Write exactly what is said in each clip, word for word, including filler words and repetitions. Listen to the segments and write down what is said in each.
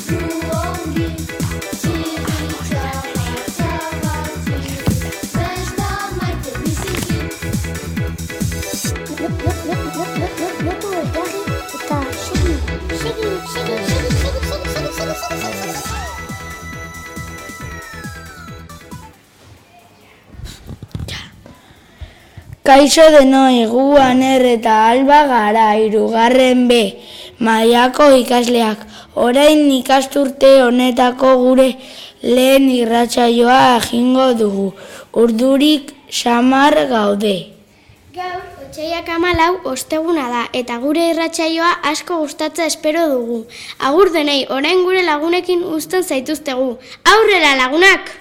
Kaixo denoi, gu Aner eta Alba gara, hirugarren B mailako ikasleak. Orain ikasturte honetako gure lehen irratsaioa egingo dugu. Urdurik samar gaude. Gaur, otsailak hamalau osteguna da, eta gure irratsaioa asko gustatzea espero dugu. Agur denei, orain gure lagunekin uzten zaituztegu. Aurrera lagunak!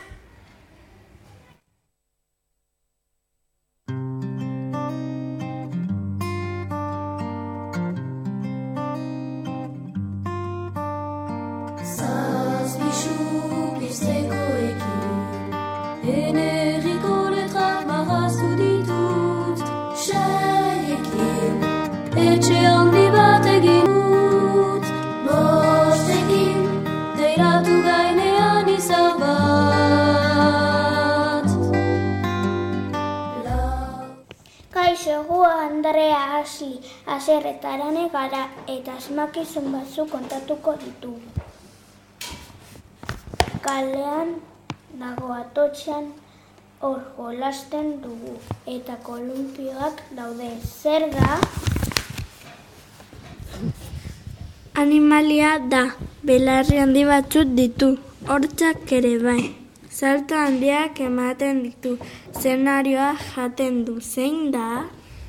Etxe handi bat egin dut, bostekin, deiratu gainean izan bat. Kaixo, gu Andrea hasi, Aser eta Arane gara, eta asmakizun batzuk kontatuko ditugu. Kalean dago atotxean hor jolasten dugu, eta kolumpioak daude. Zer da? Animalia da, belarri handi batzuk ditu, hortzak ere bai. Salto handiak ematen ditu, zenarioa jaten du, zein da?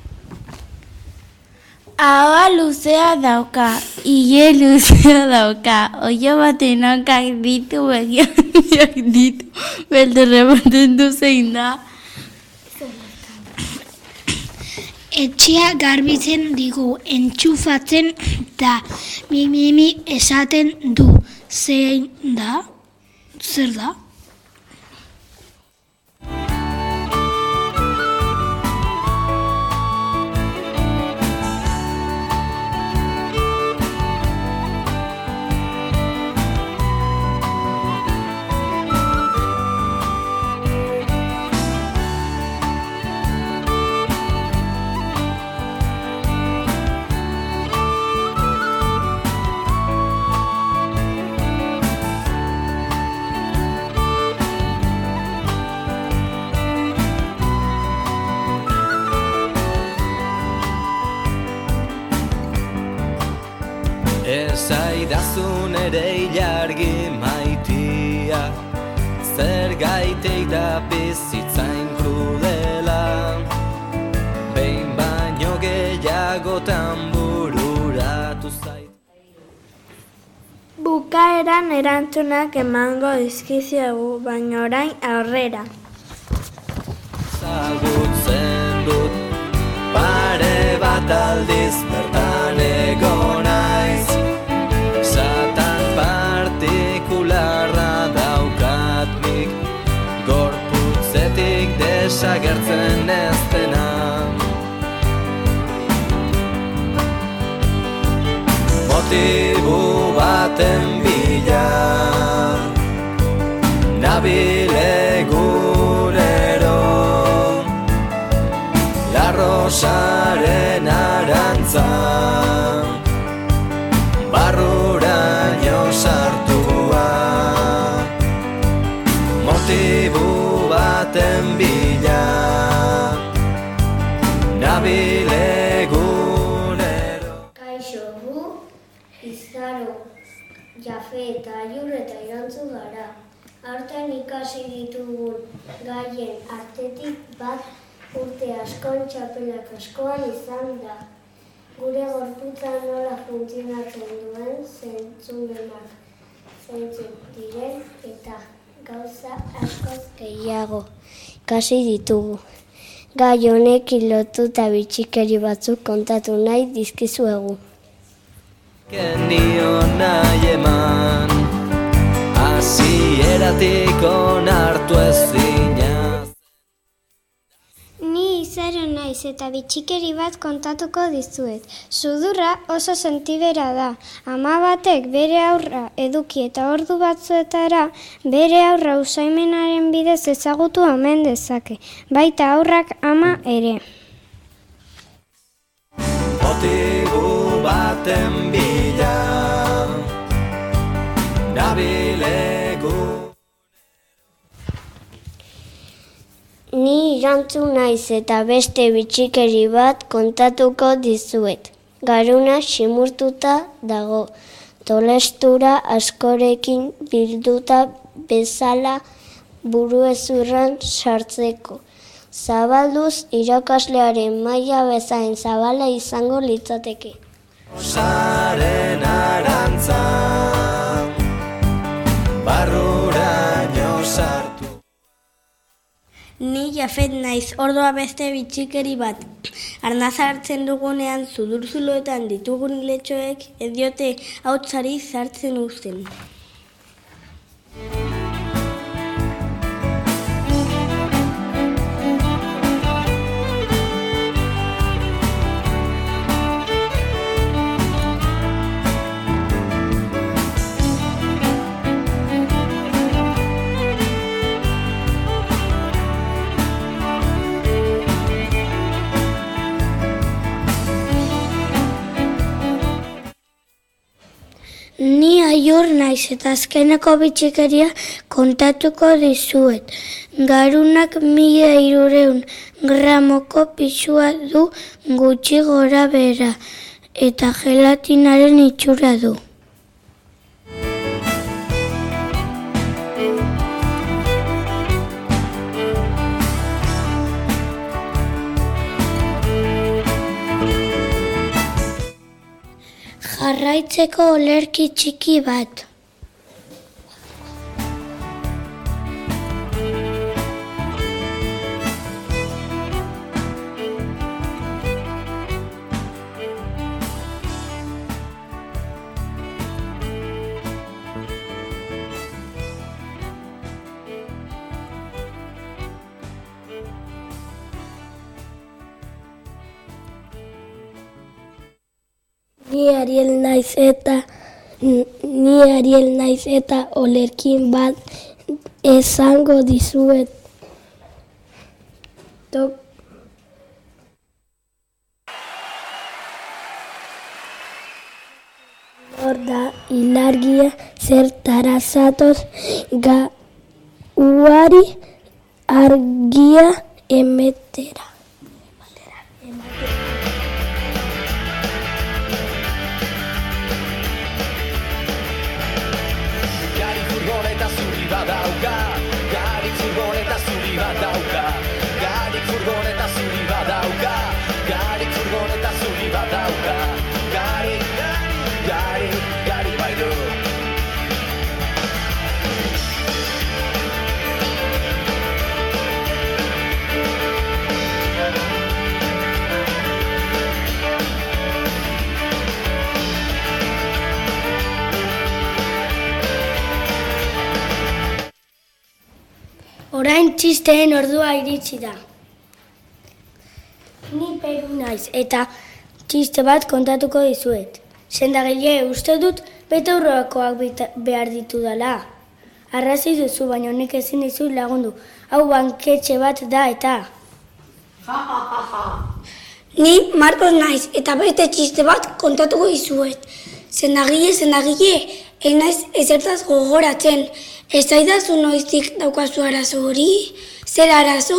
Ahoa luzea dauka, ile luzea dauka, oio baten hankak ditu, begiak ditu, beldurre baten du, zein da? Etxea garbitzen digu, entxufatzen da, mimimi esaten du, zein da? Zer da? Esaidazun ere ilargi maitia, zer gaiteik da bizitzain krudela, behin baino gehiagotan bururatu zait. Bukaeran erantzunak emango dizkizuegu, baina orain aurrera. Zagutzen dut, pare bat aldiz bertan egon naiz. Satan partikularra daukat nik, gorputzetik desagertzen ez dena. Motibu baten bila nabil egunero, La Rosaren arantza, barruraino sartua. Motibu baten bila nabil egunero. Kaixo, gu Izaro, Jafe eta Aiur eta Irantzu gara. Aurten ikasi ditugun gaien artetik bat urte askon txapelak askoan izan da. Gure gorputza nola funtzionatzen duen zentzumenak zeintzuk diren eta gauza askoz gehiago ikasi ditugu. Gai honekin lotuta bitxikeri batzuk kontatu nahi dizkizuegu. Kenio nahi eman, hasieratik onartu ezina. Ni Izaro aurre naiz eta bitxikeri bat kontatuko dizuet. Sudurra oso sentibera da. Ama batek bere aurra eduki eta ordu batzuetara bere aurra usaimenaren bidez ezagutu omen dezake. Baita aurrak ama ere. Motibo baten bila nabilegu. Ni irantzu naiz eta beste bitxikeri bat kontatuko dizuet. Garuna ximurtuta dago, tolestura askorekin bilduta bezala buruezurran sartzeko. Zabalduz irakaslearen maila bezain zabala izango litzateke. Osaren arantza barruraino sartu. Ni Jafet naiz, ordoa beste bitxikeri bat. Arnaza hartzen dugunean zudurzuloetan ditugun iletxoek ez diote hautsari sartzen uzten. Ni aiur naiz eta azkeneko bitxikeria kontatuko dizuet. Garunak mila hirureun gramoko pisua du gutxi gora bera eta gelatinaren itxura du. Jarraitzeko olerki txiki bat. Ni Ariel naiz eta ni Ariel naiz eta olerkin bat esango dizuet. Tok Hor da ilargia zertara zatoz gauari argia emetera. Badauka, garik furgoneta zuri badauka, garik furgoneta zuri badauka, garik furgoneta zuri badauka, garik, garik, garik, garik bai du. Orain txisteen ordua iritsi da. Ni Peru naiz eta txiste bat kontatuko dizuet. Sendagile uste dut betaurrekoak behar ditu dela. Arrazi duzu, baina honek ezin dizu lagundu. Hau banketxe bat da eta. Ni Marcos naiz eta beste txiste bat kontatuko dizuet. Sendagile, sendagile, ez naiz ezertaz gogoratzen. Ez zaidazu noiztik daukazu arazo hori? Zer arazo?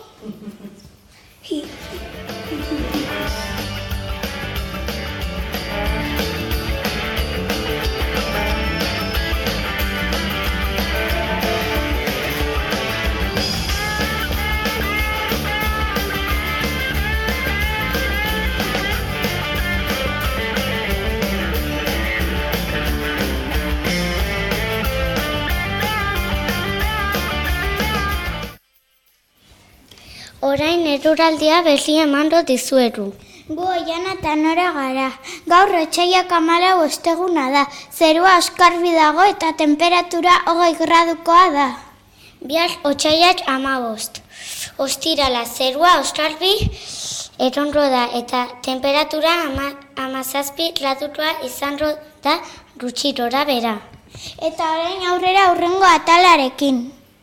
Orain eruraldia berri emango dizueru. Gu Oiana eta Nora gara. Gaur otsaiak hamalau osteguna da. Zerua oskarbi dago eta temperatura hogei gradukoa da. Bihar otsaiak hamabost. Ostirala zerua ostalbi eronro da eta temperatura ama, amazazpi gradutua izanro da gutxirora bera. Eta orain aurrera aurrengo atalarekin.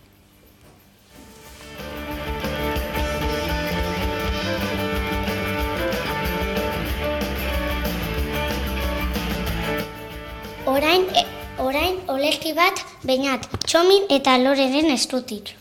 Orain, e, orain olerki bat Beñat, Txomin eta Loreren eskutik.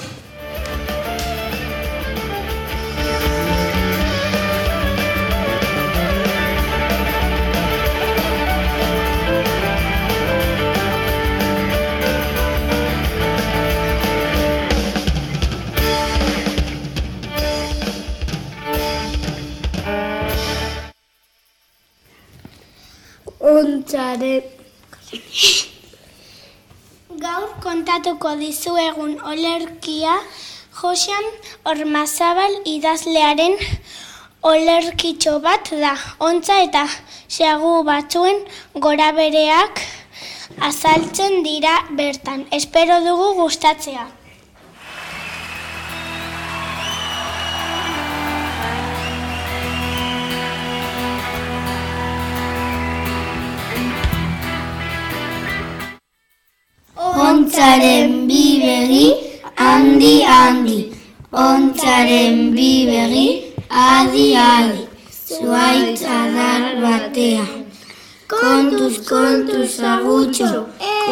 Ontzaren. Gaur kontatuko dizuegun olerkia Josean Ormazabal idazlearen olerkitxo bat da. Ontza eta xagu batzuen gorabereak azaltzen dira bertan. Espero dugu gustatzea. Ontzaren bi begi, handi handi, ontzaren bi begi, adi adi, zuaitz adar batean. Kontuz, kontuz agutxo,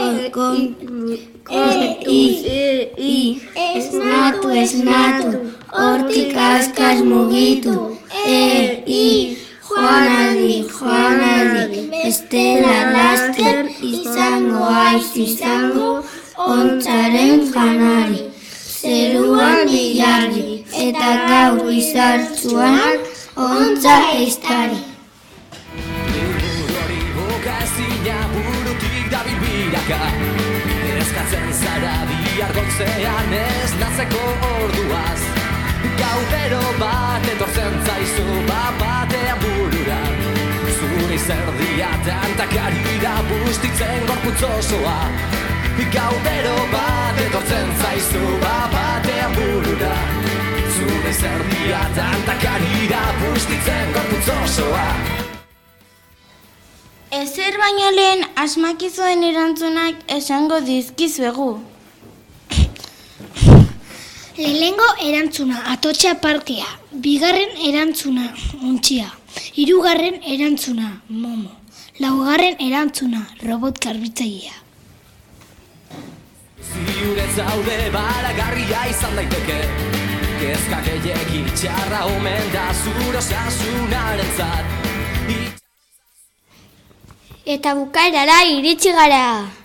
kontuz, esnatu, esnatu, hortik askaz mugitu, e, i, joan adi, joan adi, bestela laster izango aiz izango, ontzaren janari, zeruan ilargi, eta gaur izartzuan, ontza eiztari. Hori boka ezina burutik dabil biraka, eskatzen zara bihar gotzean ez natzeko orduaz. Gau bero bat etortzen zaizu batean burura, zure zerdia tantakarira bustitzen gorputz osoa. Gau bero bat etortzen zaizu batean burura, zure zerdia tantakarira bustitzen gorputz osoa. Ezer baino lehen asmakizuen erantzunak esango dizkizuegu. Lehenengo erantzuna atotxa parkea, bigarren erantzuna untxia, hirugarren erantzuna momo, laugarren erantzuna robot garbitzailea. Ziure zaude baragarria izan daiteke, kezka gehiegi txarra omen da zure osasunarentzat. Eta bukaerara iritsi gara.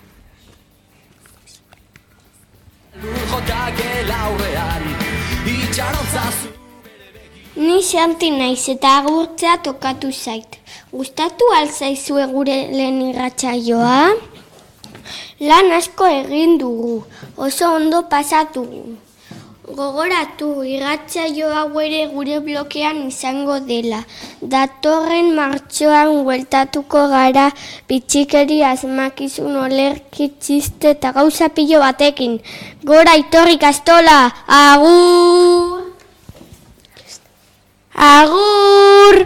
Jota gelaurrean, itxarontzazu. Ni Xanti naiz eta agurtzea tokatu zait. Gustatu alzaizue gure lehen irratsaioa? Lan asko egin dugu, oso ondo pasatugu. Gogoratu, irratsaio hau ere gure blokean izango dela. Datorren martxoan bueltatuko gara bitxikeri asmakizun olerki txiste eta gauza pilo batekin. Gora itorri kastola! Agur! Agur!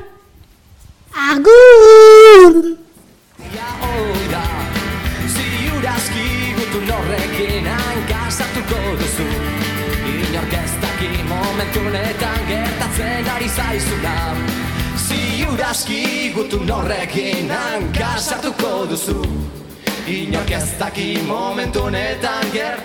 Agur! Ja oida, ziurazki gutun horrekin hankasatuko duzu. Inork ez daki momentunetan gertatzen ari zaizuna. Ziurazki gutun horrekin hankasatuko duzu. Inork ez daki momentunetan gertatzen